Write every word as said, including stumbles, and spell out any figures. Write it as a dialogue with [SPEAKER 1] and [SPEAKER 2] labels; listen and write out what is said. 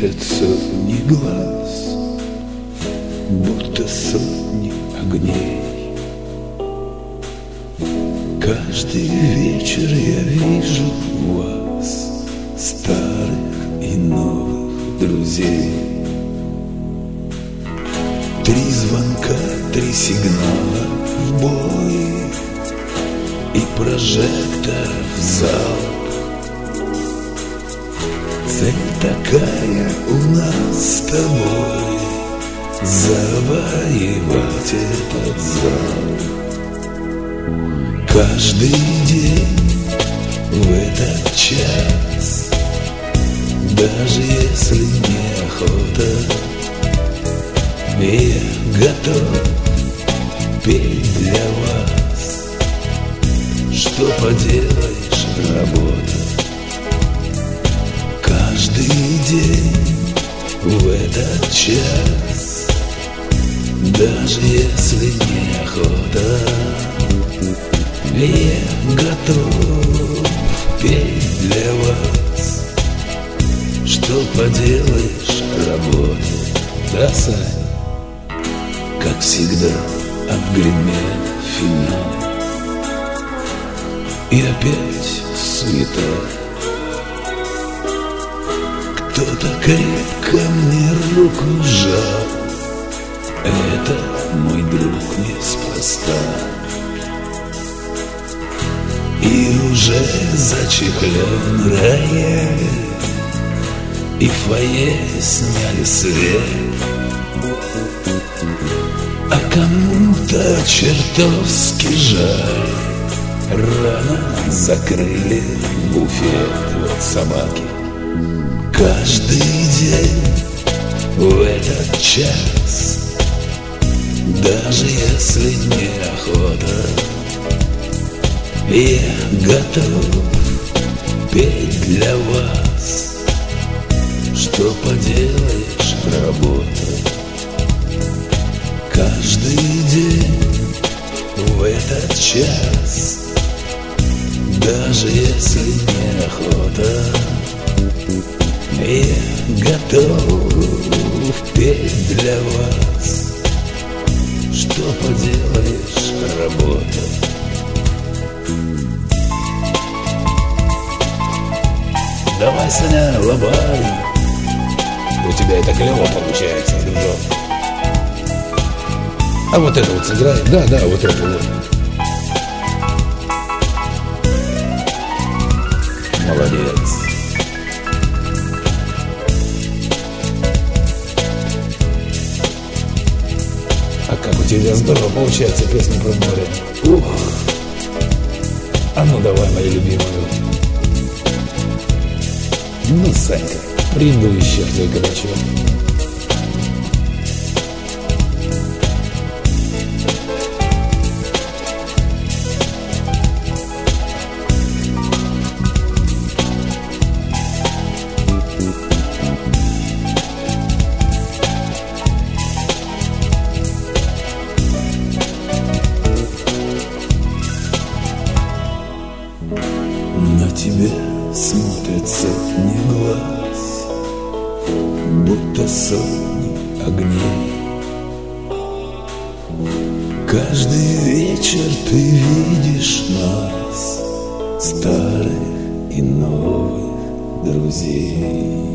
[SPEAKER 1] смотрят сотни глаз, будто сотни огней. Каждый вечер я вижу вас, старых и новых друзей. Три звонка, три сигнала в бой и прожектор в залп. Цель такая у нас с тобой — завоевать этот зал. Каждый день в этот час, даже если неохота, я готов петь для вас. Что поделаешь, работа. Каждый день в этот час, даже если неохота, я готов петь для вас. Что поделаешь, работа. Да, Сань? Как всегда отгремел финал, и опять суета. Кто-то крепко мне руку сжал, это, мой друг, неспроста. И уже зачехлен рояль, и в фойе сняли свет. А кому-то чертовски жаль, рано закрыли буфет. Вот собаки. Каждый день в этот час, даже если неохота, я готов петь для вас. Что поделаешь, работа. Каждый день в этот час, даже если неохота, я готов петь для вас. Что поделаешь, работа. Давай, Саня, лобай. У тебя это клево получается, дружок. А вот это вот сыграй. Да, да, вот это вот. Молодец. А как у тебя здорово получается песня про море. Ух. А ну давай, мою любимую. Ну, Санька, приду еще твой кабачок. На тебя смотрят сотни глаз, будто сотни огней. Каждый вечер ты видишь нас, старых и новых друзей.